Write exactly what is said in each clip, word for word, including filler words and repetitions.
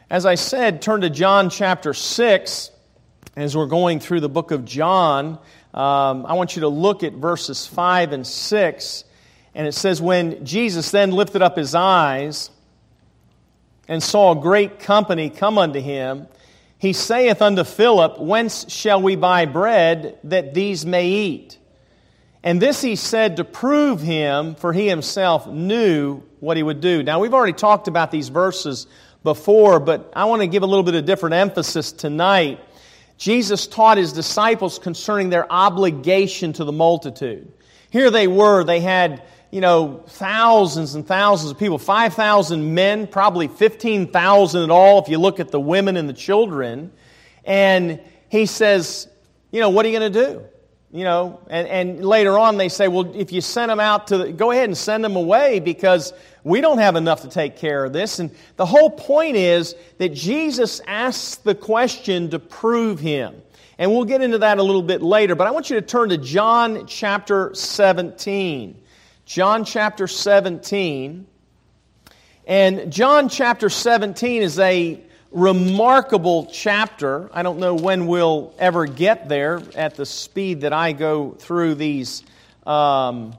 As I said, turn to John chapter six. As we're going through the book of John, um, I want you to look at verses five and six. And it says, when Jesus then lifted up his eyes and saw a great company come unto him, he saith unto Philip, whence shall we buy bread that these may eat? And this he said to prove him, for he himself knew what he would do. Now, we've already talked about these verses before, but I want to give a little bit of different emphasis tonight. Jesus taught his disciples concerning their obligation to the multitude. Here they were, they had, you know, thousands and thousands of people, five thousand men, probably fifteen thousand in all if you look at the women and the children. And he says, you know, what are you going to do? You know, and, and later on they say, well, if you send them out to, the, go ahead and send them away because we don't have enough to take care of this. And the whole point is that Jesus asks the question to prove him. And we'll get into that a little bit later. But I want you to turn to John chapter seventeen. John chapter seventeen. And John chapter seventeen is a remarkable chapter. I don't know when we'll ever get there at the speed that I go through these um,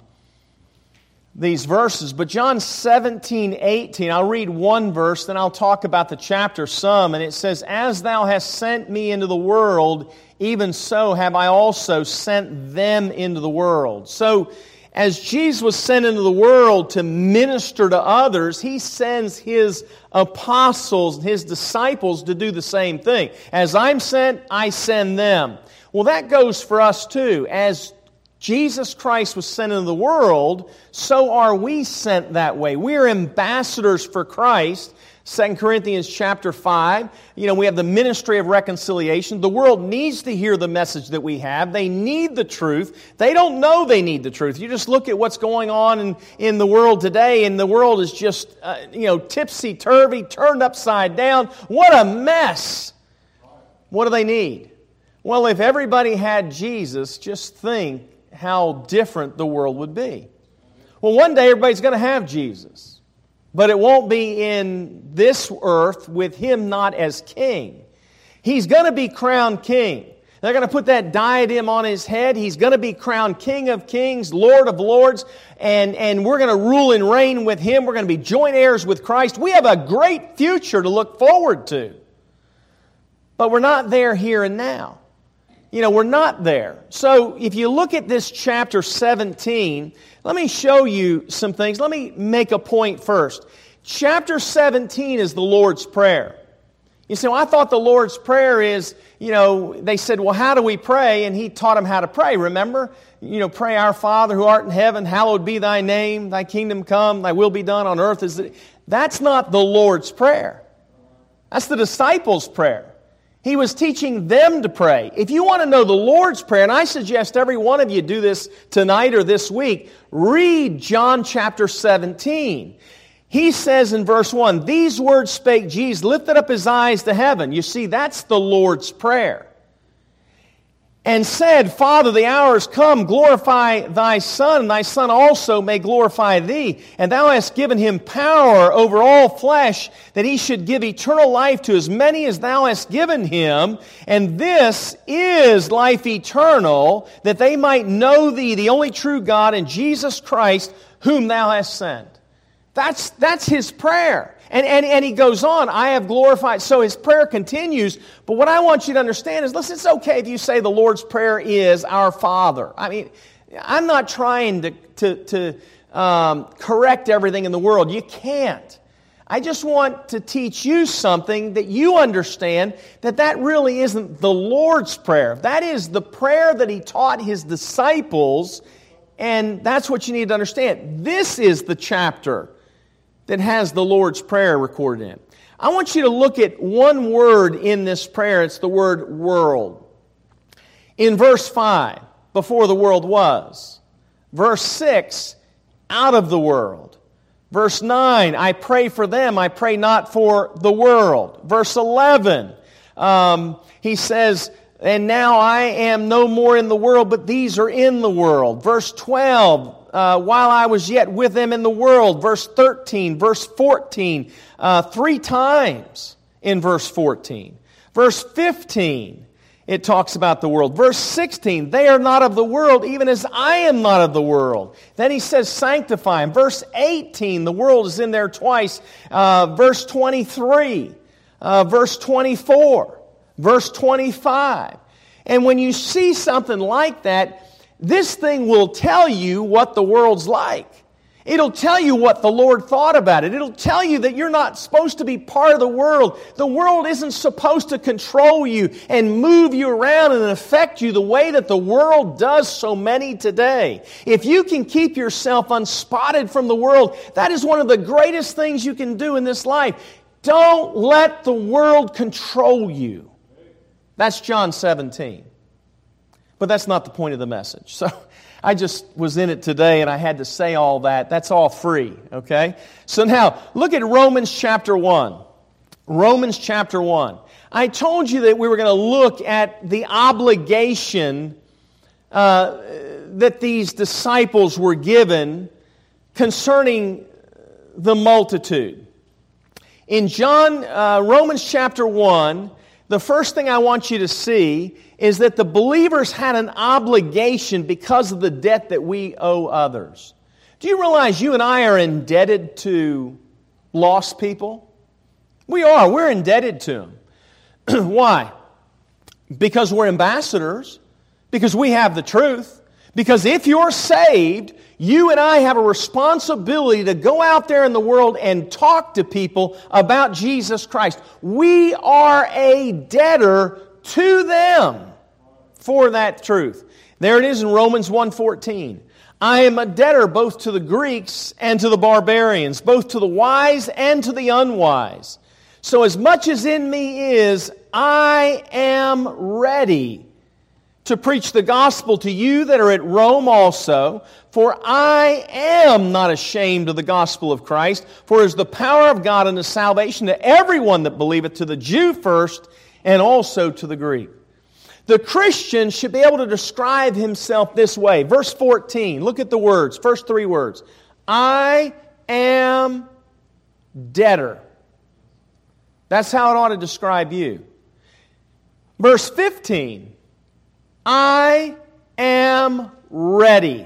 these verses. But John seventeen, eighteen, I'll read one verse, then I'll talk about the chapter some. And it says, as thou hast sent me into the world, even so have I also sent them into the world. So, as Jesus was sent into the world to minister to others, He sends His apostles, His disciples to do the same thing. As I'm sent, I send them. Well, that goes for us too. As Jesus Christ was sent into the world, so are we sent that way. We are ambassadors for Christ. Second Corinthians chapter five, you know, we have the ministry of reconciliation. The world needs to hear the message that we have. They need the truth. They don't know they need the truth. You just look at what's going on in, in the world today, and the world is just, uh, you know, tipsy-turvy, turned upside down. What a mess! What do they need? Well, if everybody had Jesus, just think how different the world would be. Well, one day everybody's going to have Jesus. But it won't be in this earth with Him not as king. He's going to be crowned king. They're going to put that diadem on His head. He's going to be crowned King of kings, Lord of lords, and, and we're going to rule and reign with Him. We're going to be joint heirs with Christ. We have a great future to look forward to. But we're not there here and now. You know, we're not there. So if you look at this chapter seventeen, let me show you some things. Let me make a point first. Chapter seventeen is the Lord's Prayer. You say, well, I thought the Lord's Prayer is, you know, they said, well, how do we pray? And He taught them how to pray, remember? You know, pray, our Father who art in heaven, hallowed be Thy name, Thy kingdom come, Thy will be done on earth. As it... That's not the Lord's Prayer. That's the disciples' prayer. He was teaching them to pray. If you want to know the Lord's Prayer, and I suggest every one of you do this tonight or this week, read John chapter seventeen. He says in verse one, these words spake Jesus, lifted up His eyes to heaven. You see, that's the Lord's Prayer. And said, Father, the hour is come, glorify Thy Son, and Thy Son also may glorify Thee. And Thou hast given Him power over all flesh, that He should give eternal life to as many as Thou hast given Him. And this is life eternal, that they might know Thee, the only true God, and Jesus Christ, whom Thou hast sent. That's, that's His prayer. And, and, and He goes on, I have glorified. So His prayer continues. But what I want you to understand is, listen, it's okay if you say the Lord's Prayer is our Father. I mean, I'm not trying to, to, to um, correct everything in the world. You can't. I just want to teach you something that you understand that that really isn't the Lord's Prayer. That is the prayer that He taught His disciples, and that's what you need to understand. This is the chapter that has the Lord's Prayer recorded in it. I want you to look at one word in this prayer. It's the word world. In verse five, before the world was. Verse six, out of the world. Verse nine, I pray for them, I pray not for the world. Verse eleven, um, he says, and now I am no more in the world, but these are in the world. Verse twelve, uh, while I was yet with them in the world. Verse thirteen, verse fourteen, uh, three times in verse fourteen. Verse fifteen, it talks about the world. Verse sixteen, they are not of the world, even as I am not of the world. Then he says, sanctify them. Verse eighteen, the world is in there twice. Uh, verse twenty-three, uh, verse twenty-four, verse twenty-five. And when you see something like that, this thing will tell you what the world's like. It'll tell you what the Lord thought about it. It'll tell you that you're not supposed to be part of the world. The world isn't supposed to control you and move you around and affect you the way that the world does so many today. If you can keep yourself unspotted from the world, that is one of the greatest things you can do in this life. Don't let the world control you. That's John seventeen. But that's not the point of the message. So I just was in it today and I had to say all that. That's all free, okay? So now, look at Romans chapter one. Romans chapter one. I told you that we were going to look at the obligation uh, that these disciples were given concerning the multitude. In John, uh, Romans chapter one, the first thing I want you to see is that the believers had an obligation because of the debt that we owe others. Do you realize you and I are indebted to lost people? We are. We're indebted to them. Why? Because we're ambassadors. Because we have the truth. Because if you're saved, you and I have a responsibility to go out there in the world and talk to people about Jesus Christ. We are a debtor to them for that truth. There it is in Romans one fourteen. I am a debtor both to the Greeks and to the barbarians, both to the wise and to the unwise. So as much as in me is, I am ready to preach the gospel to you that are at Rome also, for I am not ashamed of the gospel of Christ, for it is the power of God unto salvation to everyone that believeth, to the Jew first, and also to the Greek. The Christian should be able to describe himself this way. Verse fourteen, look at the words, first three words. I am debtor. That's how it ought to describe you. Verse fifteen, I am ready.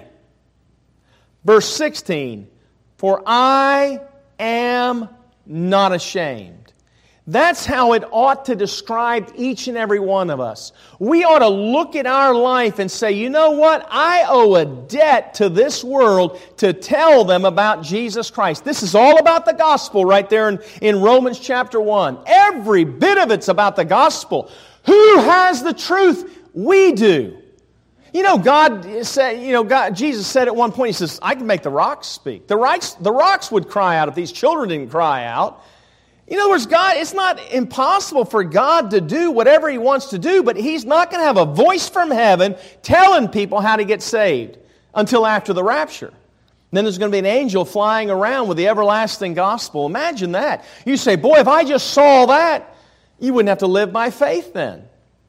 Verse sixteen, for I am not ashamed. That's how it ought to describe each and every one of us. We ought to look at our life and say, you know what? I owe a debt to this world to tell them about Jesus Christ. This is all about the gospel right there in, in Romans chapter one. Every bit of it's about the gospel. Who has the truth? We do. You know, God said, you know, God, Jesus said at one point, He says, I can make the rocks speak. The rocks, the rocks would cry out if these children didn't cry out. In other words, God, it's not impossible for God to do whatever He wants to do, but He's not going to have a voice from heaven telling people how to get saved until after the rapture. And then there's going to be an angel flying around with the everlasting gospel. Imagine that. You say, boy, if I just saw that, you wouldn't have to live by faith then.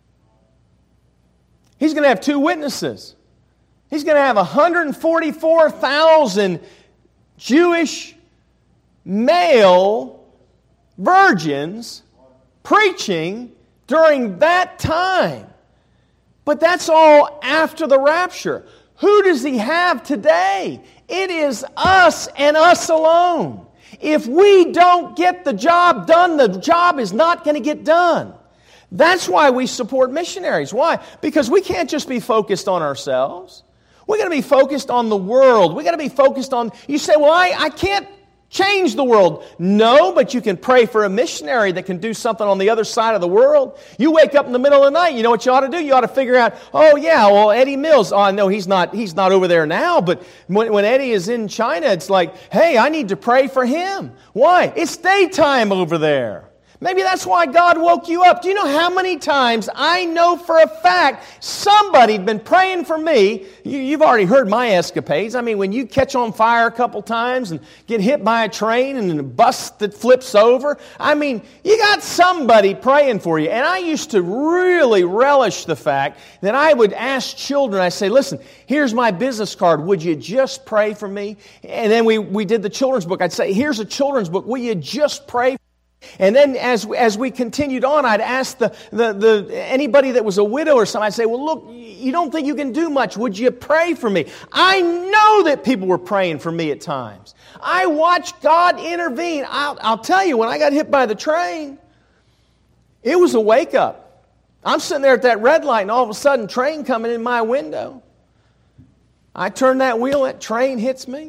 He's going to have two witnesses. He's going to have one hundred forty-four thousand Jewish male virgins preaching during that time. But that's all after the rapture. Who does He have today? It is us and us alone. If we don't get the job done, the job is not going to get done. That's why we support missionaries. Why? Because we can't just be focused on ourselves. We're going to be focused on the world. We're going to be focused on... You say, well, I, I can't change the world. No, but you can pray for a missionary that can do something on the other side of the world. You wake up in the middle of the night, you know what you ought to do? You ought to figure out, oh yeah, well, Eddie Mills, oh no, he's not he's not over there now, but when, when Eddie is in China, it's like, hey, I need to pray for him. Why? It's daytime over there. Maybe that's why God woke you up. Do you know how many times I know for a fact somebody'd been praying for me? You, you've already heard my escapades. I mean, when you catch on fire a couple times and get hit by a train and a bus that flips over, I mean, you got somebody praying for you. And I used to really relish the fact that I would ask children, I say, listen, here's my business card. Would you just pray for me? And then we, we did the children's book. I'd say, here's a children's book. Will you just pray for me? And then as, as we continued on, I'd ask the, the, the, anybody that was a widow or something, I'd say, well, look, you don't think you can do much. Would you pray for me? I know that people were praying for me at times. I watched God intervene. I'll, I'll tell you, when I got hit by the train, it was a wake-up. I'm sitting there at that red light, and all of a sudden, train coming in my window. I turn that wheel, that train hits me.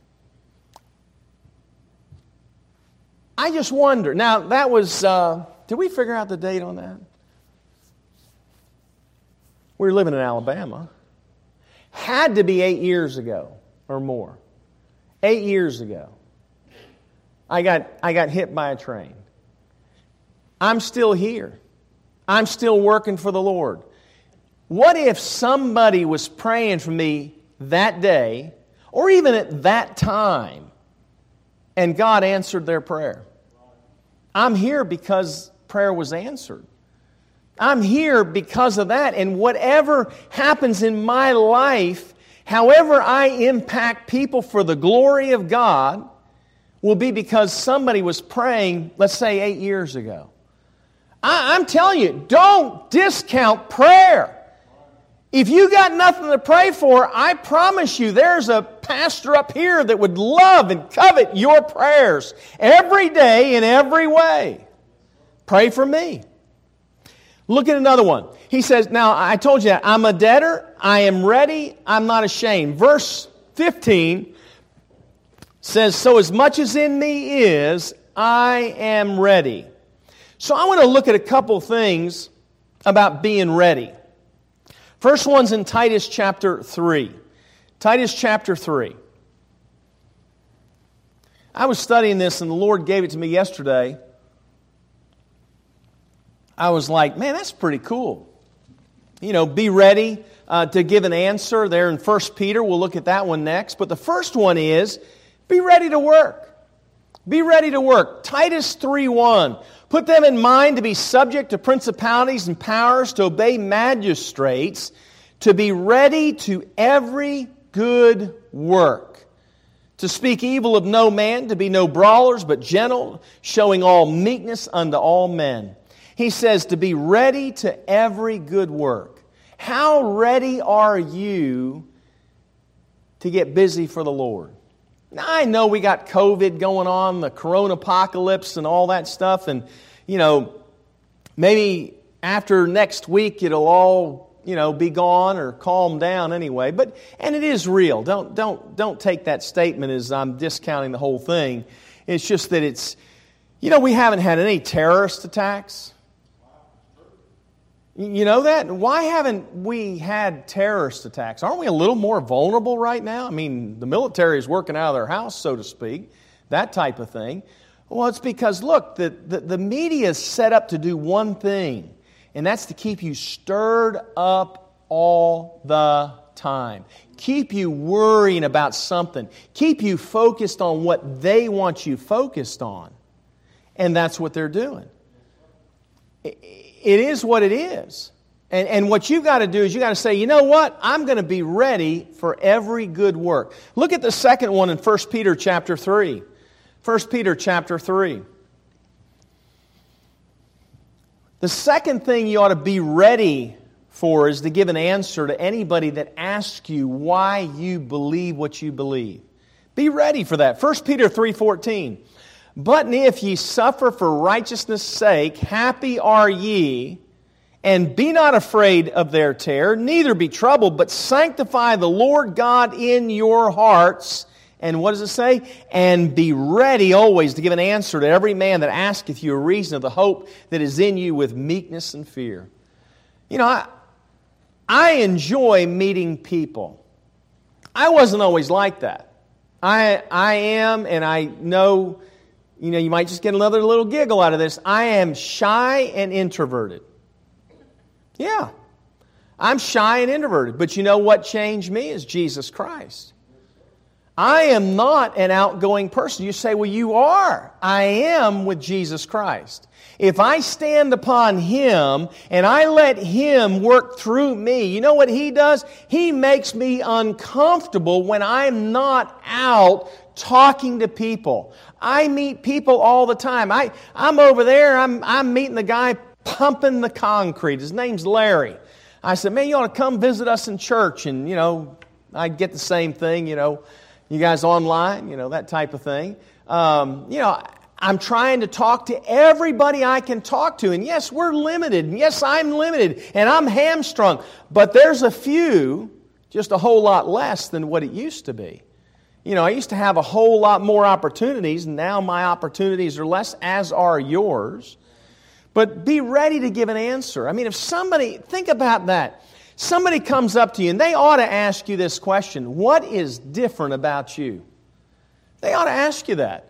I just wonder. Now, that was, uh, did we figure out the date on that? We were living in Alabama. Had to be eight years ago or more. Eight years ago. I got, I got hit by a train. I'm still here. I'm still working for the Lord. What if somebody was praying for me that day, or even at that time, and God answered their prayer? I'm here because prayer was answered. I'm here because of that. And whatever happens in my life, however I impact people for the glory of God, will be because somebody was praying, let's say, eight years ago. I, I'm telling you, don't discount prayer. If you got nothing to pray for, I promise you there's a pastor up here that would love and covet your prayers every day in every way. Pray for me. Look at another one. He says, now I told you that, I'm a debtor, I am ready, I'm not ashamed. Verse fifteen says, so as much as in me is, I am ready. So I want to look at a couple things about being ready. First one's in Titus chapter three. Titus chapter three. I was studying this and the Lord gave it to me yesterday. I was like, man, that's pretty cool. You know, be ready uh, to give an answer there in First Peter. We'll look at that one next. But the first one is, be ready to work. Be ready to work. Titus three one. Put them in mind to be subject to principalities and powers, to obey magistrates, to be ready to every good work, to speak evil of no man, to be no brawlers, but gentle, showing all meekness unto all men. He says to be ready to every good work. How ready are you to get busy for the Lord? Now, I know we got COVID going on, the corona apocalypse and all that stuff, and, you know, maybe after next week it'll all, you know, be gone or calm down anyway. But, and it is real. Don't, don't, don't take that statement as I'm discounting the whole thing. It's just that it's, you know, we haven't had any terrorist attacks. You know that? Why haven't we had terrorist attacks? Aren't we a little more vulnerable right now? I mean, the military is working out of their house, so to speak, that type of thing. Well, it's because, look, the, the, the media is set up to do one thing, and that's to keep you stirred up all the time. Keep you worrying about something. Keep you focused on what they want you focused on. And that's what they're doing. It is what it is. And, and what you've got to do is you've got to say, you know what? I'm going to be ready for every good work. Look at the second one in First Peter chapter three. First Peter chapter three. The second thing you ought to be ready for is to give an answer to anybody that asks you why you believe what you believe. Be ready for that. First Peter three fourteen. But if ye suffer for righteousness' sake, happy are ye, and be not afraid of their terror, neither be troubled, but sanctify the Lord God in your hearts. And what does it say? And be ready always to give an answer to every man that asketh you a reason of the hope that is in you with meekness and fear. You know, I, I enjoy meeting people. I wasn't always like that. I, I am, and I know... You know, you might just get another little giggle out of this. I am shy and introverted. Yeah. I'm shy and introverted. But you know what changed me is Jesus Christ. I am not an outgoing person. You say, well, you are. I am with Jesus Christ. If I stand upon Him and I let Him work through me, you know what He does? He makes me uncomfortable when I'm not out talking to people. I meet people all the time. I, I'm over there, I'm, I'm meeting the guy pumping the concrete. His name's Larry. I said, man, you ought to come visit us in church. And, you know, I'd get the same thing, you know, you guys online, you know, that type of thing. Um, you know, I'm trying to talk to everybody I can talk to. And yes, we're limited. And yes, I'm limited. And I'm hamstrung. But there's a few, just a whole lot less than what it used to be. You know, I used to have a whole lot more opportunities. And now my opportunities are less, as are yours. But be ready to give an answer. I mean, if somebody, think about that. Somebody comes up to you and they ought to ask you this question. What is different about you? They ought to ask you that.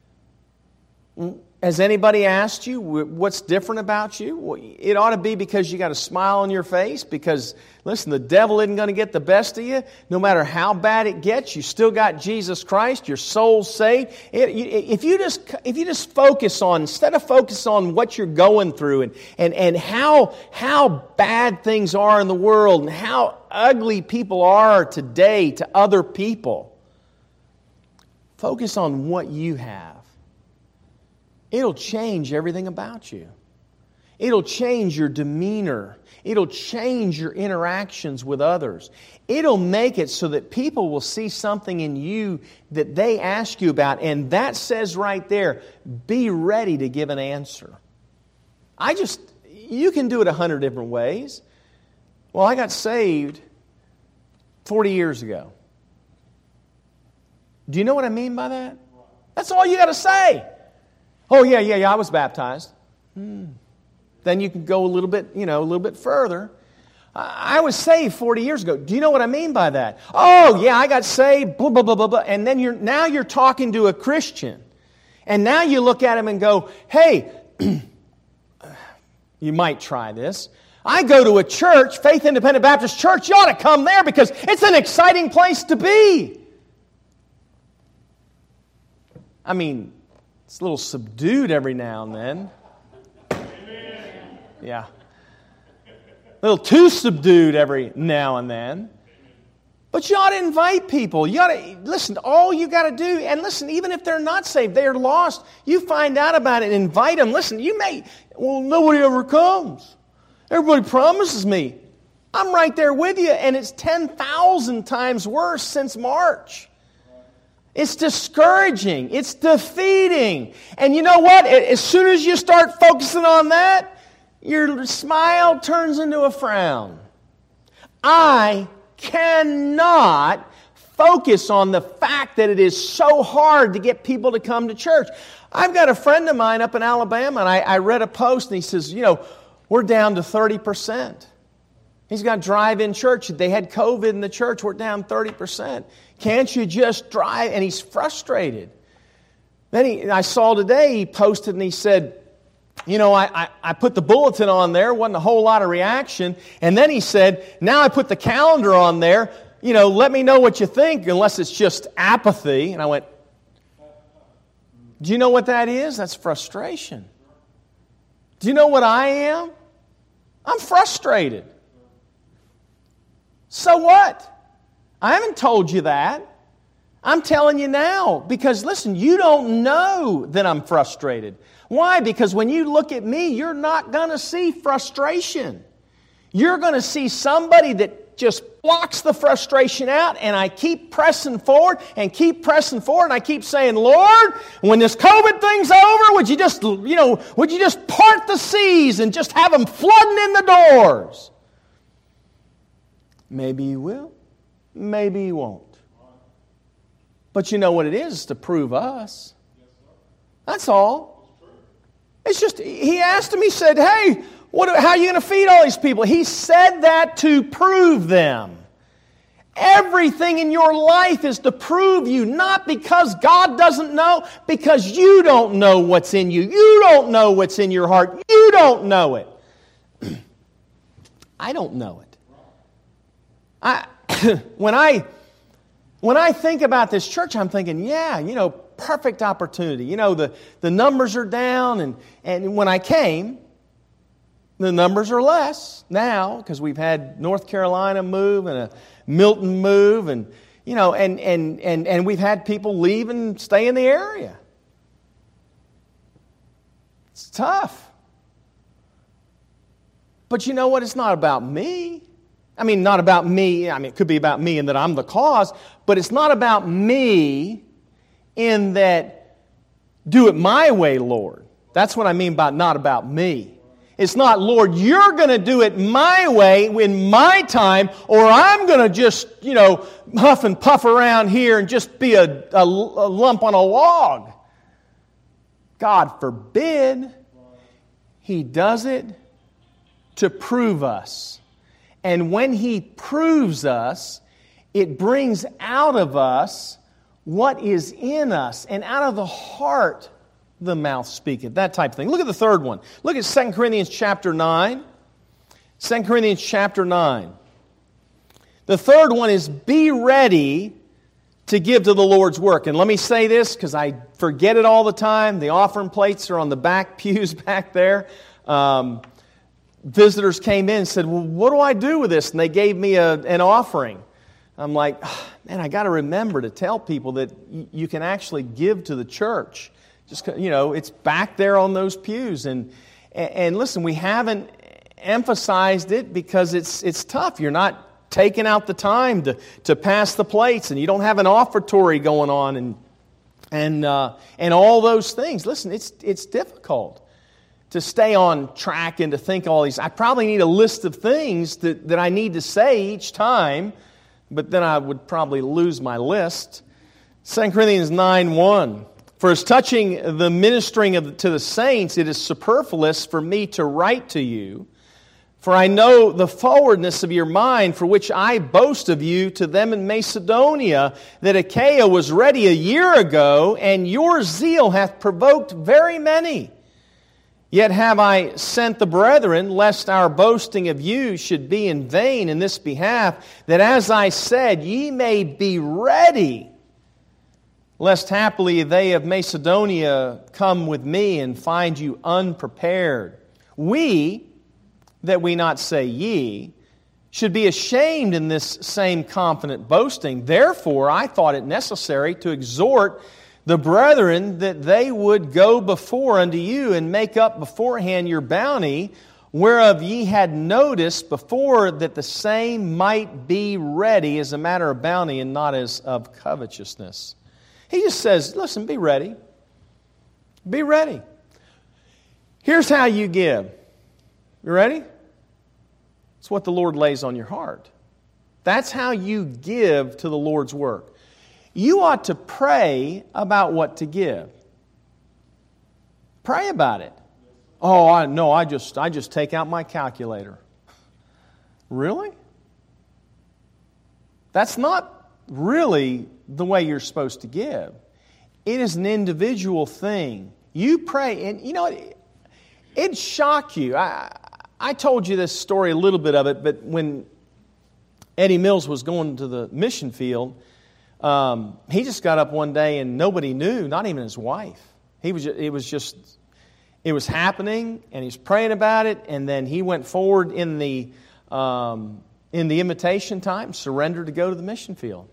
Has anybody asked you what's different about you? Well, it ought to be because you got a smile on your face. Because, listen, the devil isn't going to get the best of you. No matter how bad it gets, you still got Jesus Christ. Your soul's saved. It, if you just if you just focus on, instead of focus on what you're going through and, and, and how, how bad things are in the world and how ugly people are today to other people, focus on what you have. It'll change everything about you. It'll change your demeanor. It'll change your interactions with others. It'll make it so that people will see something in you that they ask you about. And that says right there, be ready to give an answer. I just, you can do it a hundred different ways. Well, I got saved forty years ago. Do you know what I mean by that? That's all you got to say. Oh, yeah, yeah, yeah, I was baptized. Hmm. Then you can go a little bit, you know, a little bit further. I was saved forty years ago. Do you know what I mean by that? Oh, yeah, I got saved, blah, blah, blah, blah, blah. And then you're now you're talking to a Christian. And now you look at him and go, hey, you might try this. I go to a church, Faith Independent Baptist Church. You ought to come there because it's an exciting place to be. I mean, it's a little subdued every now and then. Amen. Yeah. A little too subdued every now and then. But you ought to invite people. You ought to, listen, all you got to do, and listen, even if they're not saved, they're lost, you find out about it and invite them. Listen, you may, well, nobody ever comes. Everybody promises me. I'm right there with you, and it's ten thousand times worse since March. It's discouraging. It's defeating. And you know what? As soon as you start focusing on that, your smile turns into a frown. I cannot focus on the fact that it is so hard to get people to come to church. I've got a friend of mine up in Alabama, and I, I read a post, and he says, you know, we're down to thirty percent. He's got drive-in church. They had COVID in the church. We're down thirty percent. Can't you just drive? And he's frustrated. Then he, I saw today, he posted and he said, you know, I, I, I put the bulletin on there. Wasn't a whole lot of reaction. And then he said, now I put the calendar on there. You know, let me know what you think unless it's just apathy. And I went, do you know what that is? That's frustration. Do you know what I am? I'm frustrated. So what? I haven't told you that. I'm telling you now because, listen, you don't know that I'm frustrated. Why? Because when you look at me, you're not going to see frustration. You're going to see somebody that just blocks the frustration out, and I keep pressing forward and keep pressing forward, and I keep saying, Lord, when this COVID thing's over, would you just, you know, would you just part the seas and just have them flooding in the doors? Maybe you will. Maybe you won't. But you know what it is? It's to prove us. That's all. It's just, he asked him, he said, hey, what, how are you going to feed all these people? He said that to prove them. Everything in your life is to prove you, not because God doesn't know, because you don't know what's in you. You don't know what's in your heart. You don't know it. I don't know it. I, when I when I think about this church, I'm thinking, yeah, you know, perfect opportunity. You know, the, the numbers are down, and, and when I came, the numbers are less now because we've had North Carolina move and a Milton move, and You know, and, and, and, and we've had people leave and stay in the area. It's tough. But you know what? It's not about me. I mean, not about me. I mean, it could be about me in that I'm the cause, but it's not about me in that, do it my way, Lord. That's what I mean by not about me. It's not, Lord, you're going to do it my way in my time, or I'm going to just, you know, huff and puff around here and just be a, a, a lump on a log. God forbid. He does it to prove us. And when He proves us, it brings out of us what is in us, and out of the heart the mouth speaketh. That type of thing. Look at the third one. Look at Second Corinthians chapter nine. Second Corinthians chapter nine. The third one is be ready to give to the Lord's work. And let me say this, because I forget it all the time. The offering plates are on the back pews back there. Um, visitors came in and said, well, what do I do with this? And they gave me a, an offering. I'm like, oh, man, I got to remember to tell people that y- you can actually give to the church. Just, you know, it's back there on those pews. And, and listen, we haven't emphasized it because it's it's tough. You're not taking out the time to, to pass the plates, and you don't have an offertory going on, and and uh, and all those things. Listen, it's it's difficult to stay on track and to think all these. I probably need a list of things that, that I need to say each time, but then I would probably lose my list. Second Corinthians nine one. For as touching the ministering of, to the saints, it is superfluous for me to write to you. For I know the forwardness of your mind, for which I boast of you to them in Macedonia, that Achaia was ready a year ago, and your zeal hath provoked very many. Yet have I sent the brethren, lest our boasting of you should be in vain in this behalf, that as I said, ye may be ready, lest haply they of Macedonia come with me and find you unprepared. We, that we not say ye, should be ashamed in this same confident boasting. Therefore I thought it necessary to exhort the brethren that they would go before unto you and make up beforehand your bounty, whereof ye had noticed before that the same might be ready as a matter of bounty and not as of covetousness. He just says, listen, be ready. Be ready. Here's how you give. You ready? It's what the Lord lays on your heart. That's how you give to the Lord's work. You ought to pray about what to give. Pray about it. Oh, I no, I just I just take out my calculator. Really? That's not really the way you're supposed to give. It is an individual thing. You pray, and you know, it, it'd shock you. I, I told you this story, a little bit of it, but when Eddie Mills was going to the mission field, um, he just got up one day and nobody knew, not even his wife. He was. It was just, it was happening, and he's praying about it, and then he went forward in the um, in the invitation time, surrendered to go to the mission field.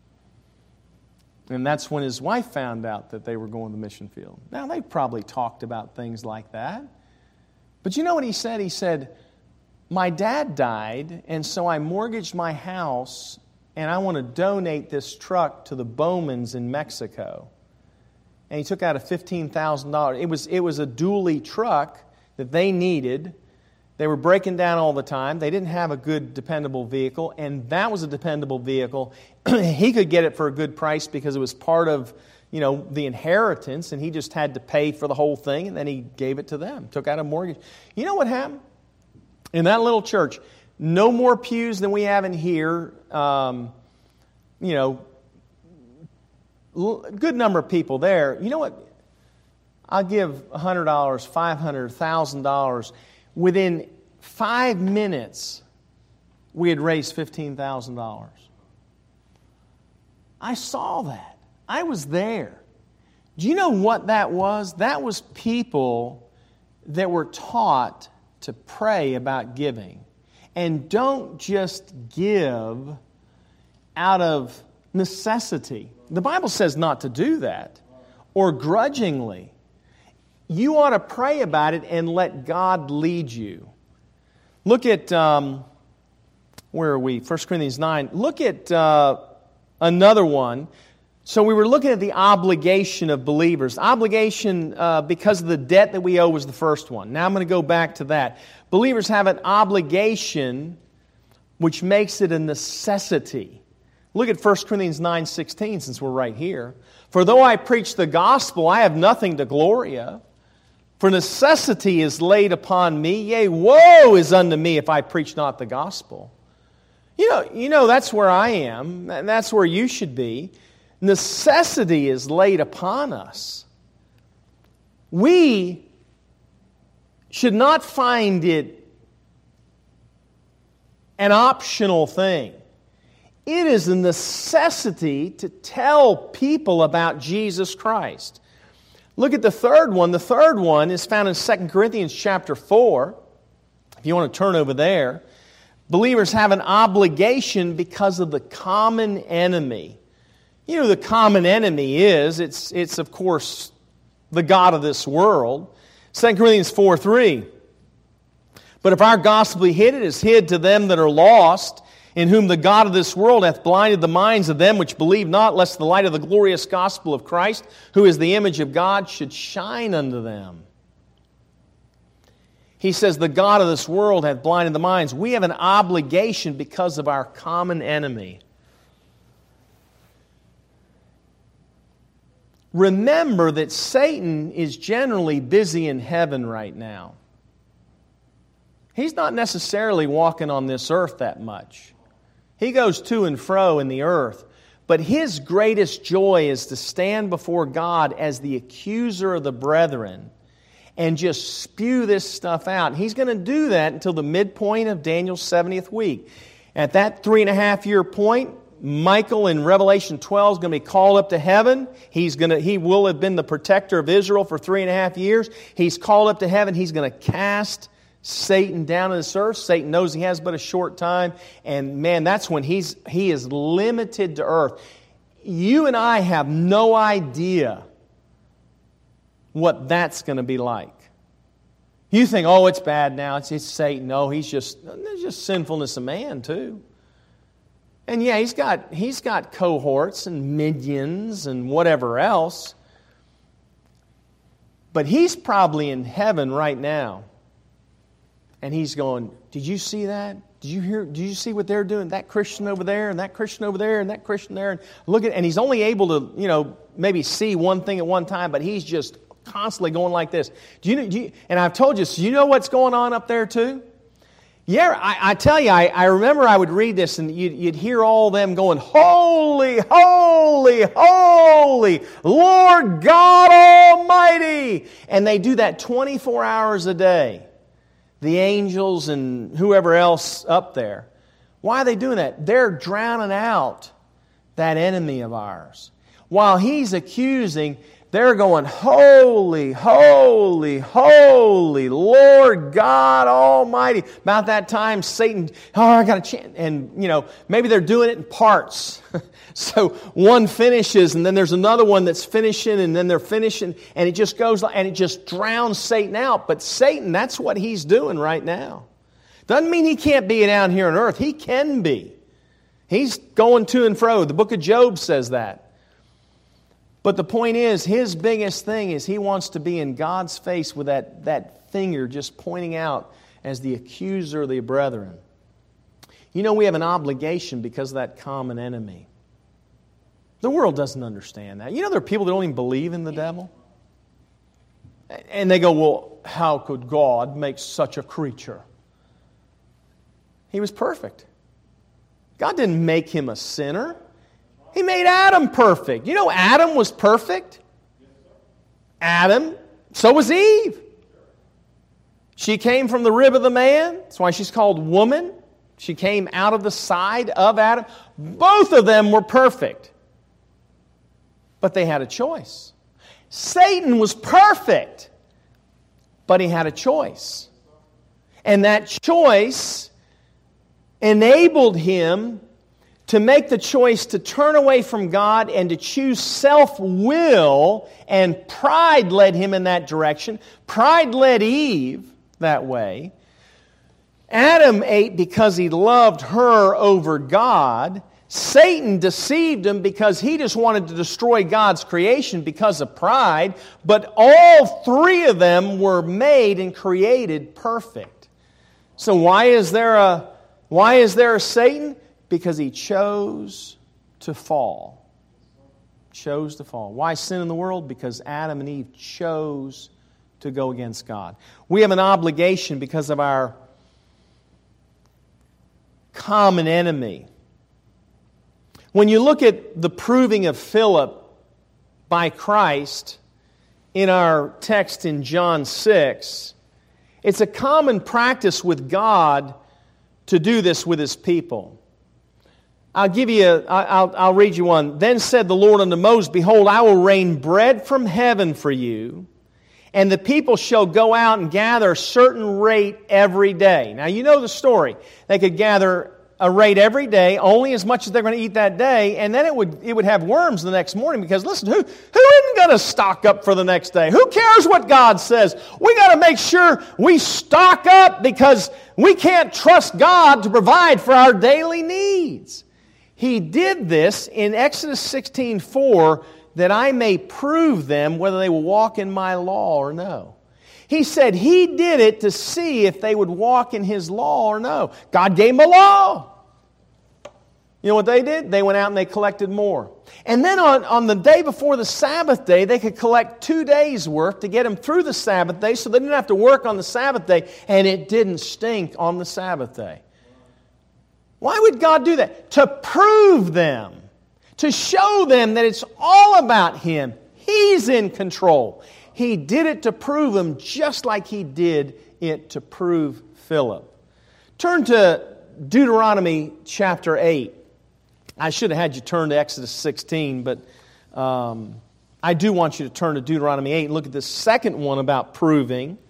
And that's when his wife found out that they were going to the mission field. Now, they probably talked about things like that. But you know what he said? He said, my dad died, and so I mortgaged my house, and I want to donate this truck to the Bowmans in Mexico. And he took out a fifteen thousand dollars. It was, it was a dually truck that they needed. They were breaking down all the time. They didn't have a good, dependable vehicle, and that was a dependable vehicle. He could get it for a good price because it was part of, you know, the inheritance, and he just had to pay for the whole thing, and then he gave it to them, took out a mortgage. You know what happened? In that little church, no more pews than we have in here. Um, you know, a good number of people there. You know what? I'll give one hundred dollars, five hundred dollars, one thousand dollars. Within five minutes, we had raised fifteen thousand dollars. I saw that. I was there. Do you know what that was? That was people that were taught to pray about giving. And don't just give out of necessity. The Bible says not to do that, or grudgingly. You ought to pray about it and let God lead you. Look at, um, where are we? First Corinthians nine. Look at uh, another one. So we were looking at the obligation of believers. Obligation uh, because of the debt that we owe was the first one. Now I'm going to go back to that. Believers have an obligation which makes it a necessity. Look at First Corinthians nine sixteen, since we're right here. For though I preach the gospel, I have nothing to glory of. For necessity is laid upon me, yea, woe is unto me if I preach not the gospel. You know, you know that's where I am, and that's where you should be. Necessity is laid upon us. We should not find it an optional thing. It is a necessity to tell people about Jesus Christ. Look at the third one. The third one is found in Second Corinthians chapter four. If you want to turn over there. Believers have an obligation because of the common enemy. You know who the common enemy is. It's, it's of course, the god of this world. Second Corinthians four three. But if our gospel be hid, it is hid to them that are lost, in whom the god of this world hath blinded the minds of them which believe not, lest the light of the glorious gospel of Christ, who is the image of God, should shine unto them. He says, the god of this world hath blinded the minds. We have an obligation because of our common enemy. Remember that Satan is generally busy in heaven right now. He's not necessarily walking on this earth that much. He goes to and fro in the earth. But his greatest joy is to stand before God as the accuser of the brethren and just spew this stuff out. He's going to do that until the midpoint of Daniel's seventieth week. At that three and a half year point, Michael in Revelation twelve is going to be called up to heaven. He's going to, he will have been the protector of Israel for three and a half years. He's called up to heaven. He's going to cast Satan down on this earth. Satan knows he has but a short time. And man, that's when he's he is limited to earth. You and I have no idea what that's going to be like. You think, oh, it's bad now. It's, it's Satan. No, he's just, there's just sinfulness of man too. And yeah, he's got he's got cohorts and minions and whatever else. But he's probably in heaven right now. And he's going, did you see that? Did you hear? Did you see what they're doing? That Christian over there, and that Christian over there, and that Christian there. And look at, and he's only able to, you know, maybe see one thing at one time, but he's just constantly going like this. Do you know? Do you, and I've told you, so you know what's going on up there too? Yeah, I, I tell you, I, I remember I would read this, and you'd, you'd hear all them going, "Holy, holy, holy, Lord God Almighty," and they do that twenty-four hours a day. The angels and whoever else up there. Why are they doing that? They're drowning out that enemy of ours. While he's accusing, they're going, holy, holy, holy, Lord God Almighty. About that time, Satan, oh, I got a chance. And, you know, maybe they're doing it in parts. So one finishes, and then there's another one that's finishing, and then they're finishing, and it just goes, and it just drowns Satan out. But Satan, that's what he's doing right now. Doesn't mean he can't be down here on earth. He can be. He's going to and fro. The book of Job says that. But the point is, his biggest thing is he wants to be in God's face with that, that finger just pointing out as the accuser of the brethren. You know, we have an obligation because of that common enemy. The world doesn't understand that. You know, there are people that don't even believe in the devil. And they go, well, how could God make such a creature? He was perfect. God didn't make him a sinner. He made Adam perfect. You know, Adam was perfect. Adam, so was Eve. She came from the rib of the man. That's why she's called woman. She came out of the side of Adam. Both of them were perfect. But they had a choice. Satan was perfect, but he had a choice. And that choice enabled him to make the choice to turn away from God and to choose self-will, and pride led him in that direction. Pride led Eve that way. Adam ate because he loved her over God. Satan deceived him because he just wanted to destroy God's creation because of pride. But all three of them were made and created perfect. So why is there a why is there a Satan? Because he chose to fall. Chose to fall. Why sin in the world? Because Adam and Eve chose to go against God. We have an obligation because of our common enemy. When you look at the proving of Philip by Christ in our text in John six, it's a common practice with God to do this with His people. I'll give you a, I'll, I'll read you one. Then said the Lord unto Moses, Behold, I will rain bread from heaven for you, and the people shall go out and gather a certain rate every day. Now you know the story. They could gather a rate every day, only as much as they're going to eat that day, and then it would it would have worms the next morning, because listen, who, who isn't going to stock up for the next day? Who cares what God says? We got to make sure we stock up, because we can't trust God to provide for our daily needs. He did this in Exodus sixteen four, that I may prove them whether they will walk in my law or no. He said He did it to see if they would walk in His law or no. God gave them a law. You know what they did? They went out and they collected more. And then on, on the day before the Sabbath day, they could collect two days' worth to get them through the Sabbath day, so they didn't have to work on the Sabbath day, and it didn't stink on the Sabbath day. Why would God do that? To prove them. To show them that it's all about Him. He's in control. He did it to prove them, just like He did it to prove Philip. Turn to Deuteronomy chapter eight. I should have had you turn to Exodus sixteen, but um, I do want you to turn to Deuteronomy eight and look at the second one about proving.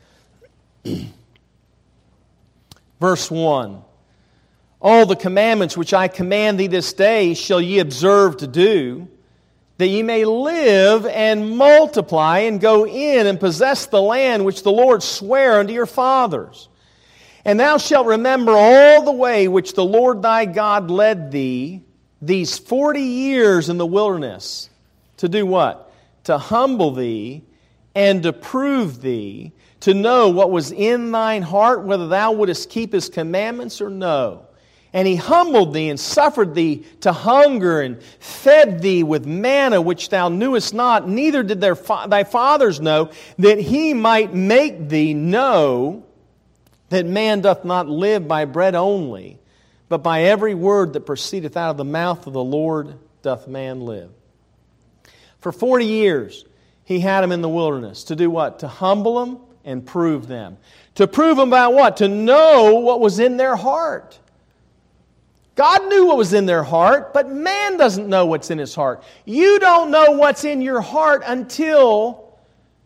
Verse one. All the commandments which I command thee this day shall ye observe to do, that ye may live and multiply and go in and possess the land which the Lord sware unto your fathers. And thou shalt remember all the way which the Lord thy God led thee these forty years in the wilderness. To do what? To humble thee and to prove thee, to know what was in thine heart, whether thou wouldest keep His commandments or no. And He humbled thee and suffered thee to hunger and fed thee with manna which thou knewest not, neither did their fa- thy fathers know, that He might make thee know that man doth not live by bread only, but by every word that proceedeth out of the mouth of the Lord doth man live. For forty years He had them in the wilderness. To do what? To humble them and prove them. To prove them about what? To know what was in their heart. God knew what was in their heart, but man doesn't know what's in his heart. You don't know what's in your heart until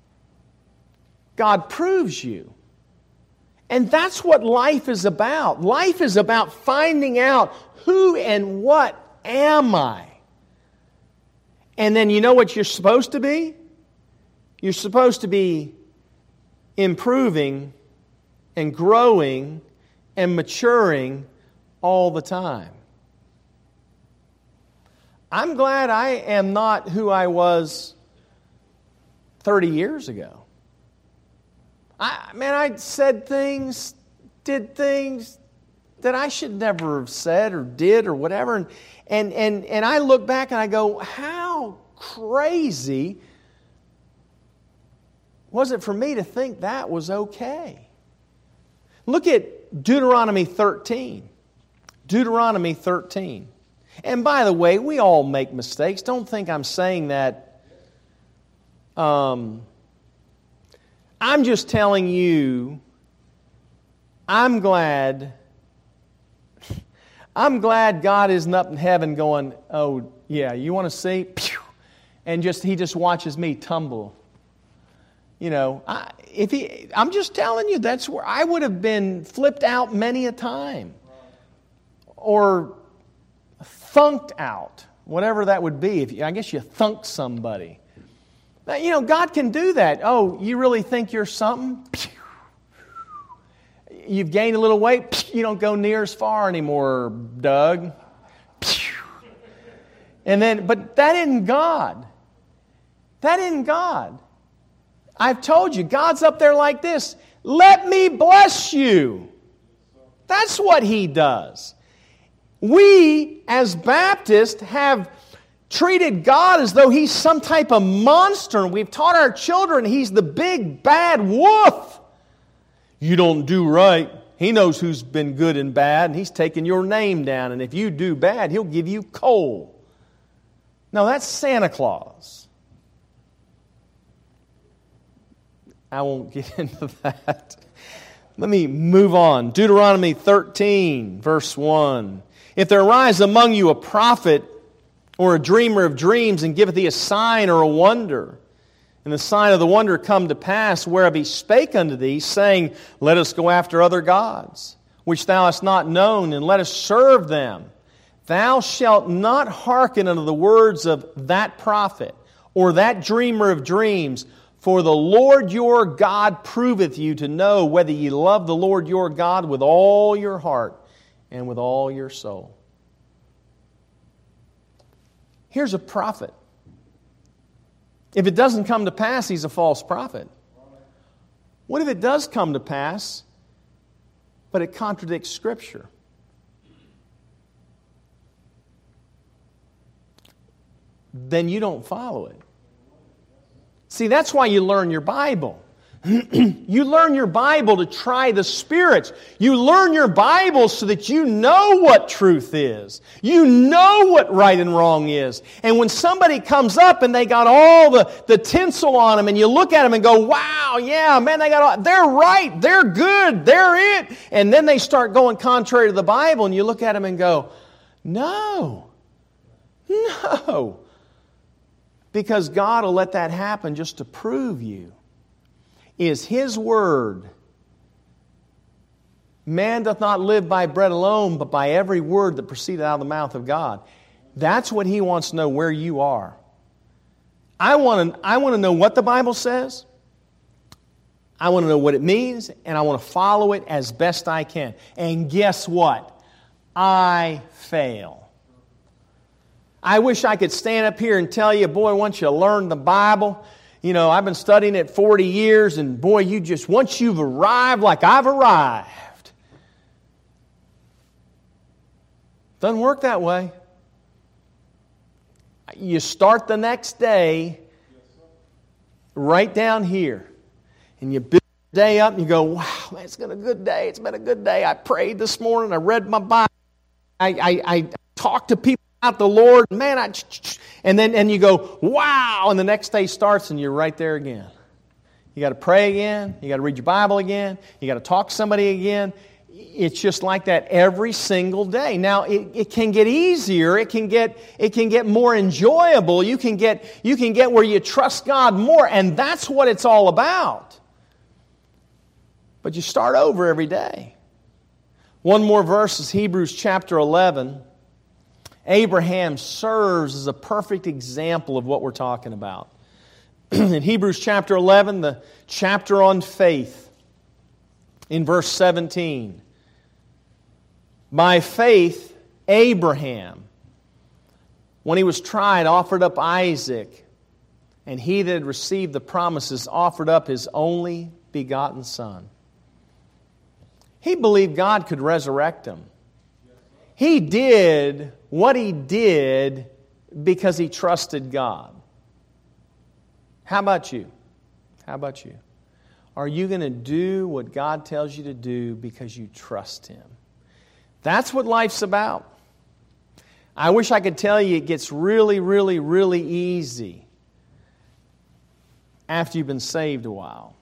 God proves you. And that's what life is about. Life is about finding out who and what am I. And then you know what you're supposed to be? You're supposed to be improving and growing and maturing all the time. I'm glad I am not who I was thirty years ago. I man, I said things, did things that I should never have said or did or whatever. And and and, and I look back and I go, how crazy was it for me to think that was okay? Look at Deuteronomy thirteen. Deuteronomy thirteen. And by the way, we all make mistakes. Don't think I'm saying that. Um, I'm just telling you, I'm glad, I'm glad God isn't up in heaven going, oh, yeah, you want to see? Pew! And just He just watches me tumble. You know, I, if he, I'm just telling you, that's where I would have been flipped out many a time. Or thunked out, whatever that would be. If you, I guess you thunked somebody. Now, you know, God can do that. Oh, you really think you're something? You've gained a little weight. You don't go near as far anymore, Doug. And then, but that isn't God. That isn't God. I've told you, God's up there like this. Let me bless you. That's what He does. We, as Baptists, have treated God as though He's some type of monster. We've taught our children He's the big bad wolf. You don't do right. He knows who's been good and bad, and He's taking your name down. And if you do bad, He'll give you coal. No, that's Santa Claus. I won't get into that. Let me move on. Deuteronomy thirteen, verse one. If there arise among you a prophet or a dreamer of dreams, and giveth thee a sign or a wonder, and the sign of the wonder come to pass, whereof he spake unto thee, saying, Let us go after other gods, which thou hast not known, and let us serve them. Thou shalt not hearken unto the words of that prophet, or that dreamer of dreams, for the Lord your God proveth you to know whether ye love the Lord your God with all your heart and with all your soul. Here's a prophet. If it doesn't come to pass, he's a false prophet. What if it does come to pass, but it contradicts Scripture? Then you don't follow it. See, that's why you learn your Bible. You learn your Bible to try the spirits. You learn your Bible so that you know what truth is. You know what right and wrong is. And when somebody comes up and they got all the, the tinsel on them, and you look at them and go, wow, yeah, man, they got all, they're right, they're good, they're it. And then they start going contrary to the Bible, and you look at them and go, no, no. Because God will let that happen just to prove you. Is His Word. Man doth not live by bread alone, but by every word that proceedeth out of the mouth of God. That's what He wants to know, where you are. I want to, I want to know what the Bible says. I want to know what it means, and I want to follow it as best I can. And guess what? I fail. I wish I could stand up here and tell you, boy, once you learn the Bible, you know, I've been studying it forty years, and boy, you just, once you've arrived like I've arrived. Doesn't work that way. You start the next day right down here, and you build the day up, and you go, wow, man, it's been a good day. It's been a good day. I prayed this morning. I read my Bible. I, I, I talked to people about the Lord. Man, I... And then and you go, wow, and the next day starts and you're right there again. You got to pray again. You got to read your Bible again. You got to talk to somebody again. It's just like that every single day. Now, it, it can get easier. It can get it can get more enjoyable. You can get you can get where you trust God more, and that's what it's all about. But you start over every day. One more verse is Hebrews chapter eleven. Abraham serves as a perfect example of what we're talking about. In Hebrews chapter eleven, the chapter on faith, in verse seventeen, by faith, Abraham, when he was tried, offered up Isaac, and he that had received the promises offered up his only begotten son. He believed God could resurrect him. He did what he did because he trusted God. How about you? How about you? Are you going to do what God tells you to do because you trust Him? That's what life's about. I wish I could tell you it gets really, really, really easy after you've been saved a while.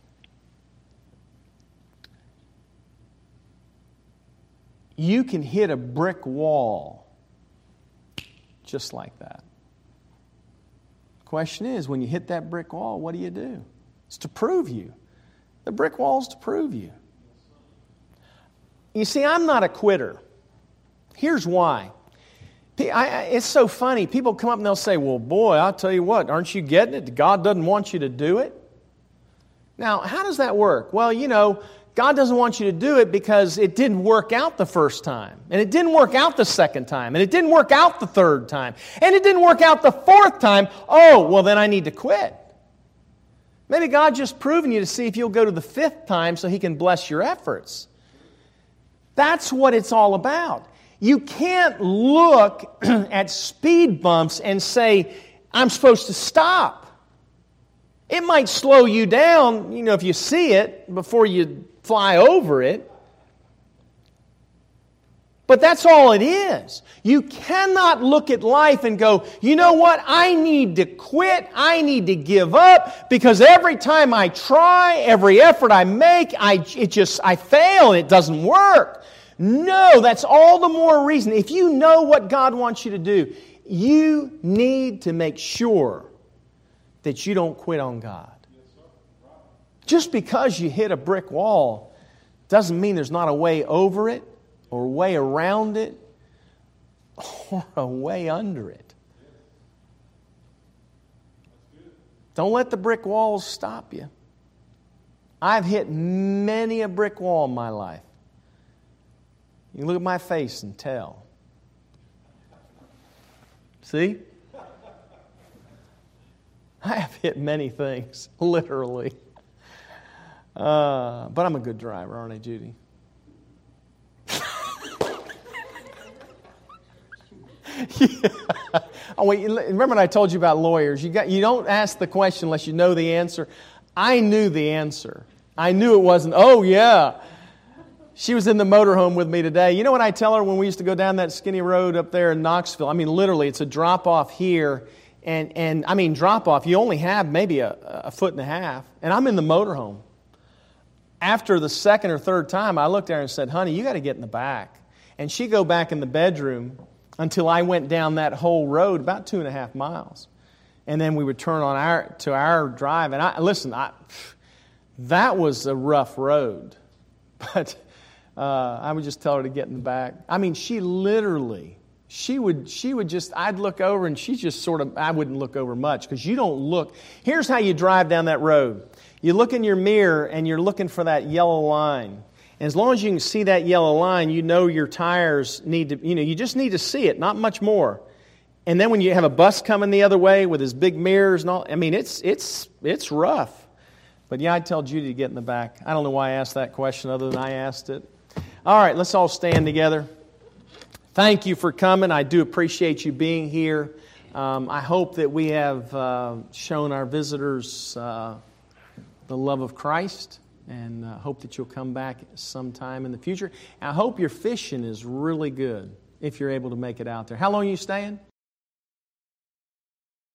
You can hit a brick wall just like that. The question is, when you hit that brick wall, what do you do? It's to prove you. The brick wall's to prove you. You see, I'm not a quitter. Here's why. I, I, it's so funny. People come up and they'll say, well, boy, I'll tell you what, aren't you getting it? God doesn't want you to do it. Now, how does that work? Well, you know, God doesn't want you to do it because it didn't work out the first time. And it didn't work out the second time. And it didn't work out the third time. And it didn't work out the fourth time. Oh, well, then I need to quit. Maybe God's just proving you to see if you'll go to the fifth time so He can bless your efforts. That's what it's all about. You can't look at speed bumps and say, I'm supposed to stop. It might slow you down, you know, if you see it before you fly over it. But that's all it is. You cannot look at life and go, you know what, I need to quit, I need to give up, because every time I try, every effort I make, I it just I fail and it doesn't work. No, that's all the more reason. If you know what God wants you to do, you need to make sure that you don't quit on God. Just because you hit a brick wall doesn't mean there's not a way over it, or a way around it, or a way under it. Don't let the brick walls stop you. I've hit many a brick wall in my life. You can look at my face and tell. See? I have hit many things, literally. Uh, but I'm a good driver, aren't I, Judy? Yeah. Oh, wait, remember when I told you about lawyers? You got you don't ask the question unless you know the answer. I knew the answer. I knew it wasn't, oh, yeah. She was in the motorhome with me today. You know what I tell her when we used to go down that skinny road up there in Knoxville? I mean, literally, it's a drop-off here. And, and I mean, drop-off, you only have maybe a, a foot and a half. And I'm in the motorhome. After the second or third time, I looked at her and said, honey, you got to get in the back. And she'd go back in the bedroom until I went down that whole road, about two and a half miles. And then we would turn on our to our drive. And I listen, I, that was a rough road. But uh, I would just tell her to get in the back. I mean, she literally, she would, she would just, I'd look over and she just sort of, I wouldn't look over much because you don't look. Here's how you drive down that road. You look in your mirror and you're looking for that yellow line. And as long as you can see that yellow line, you know your tires need to, you know, you just need to see it, not much more. And then when you have a bus coming the other way with his big mirrors and all, I mean, it's it's it's rough. But yeah, I'd tell Judy to get in the back. I don't know why I asked that question other than I asked it. All right, let's all stand together. Thank you for coming. I do appreciate you being here. Um, I hope that we have uh, shown our visitors uh, the love of Christ. And I uh, hope that you'll come back sometime in the future. I hope your fishing is really good if you're able to make it out there. How long are you staying?